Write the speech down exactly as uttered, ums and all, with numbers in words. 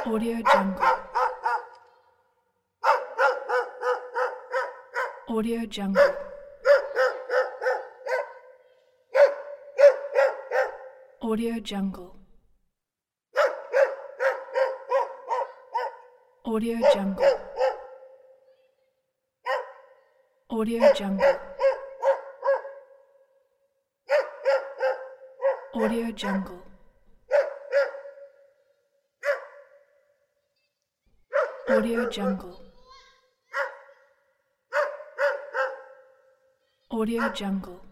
Audio Jungle. Audio Jungle. Audio Jungle. Audio Jungle. Audio Jungle. Audio Jungle. Audio Jungle. Audio Jungle.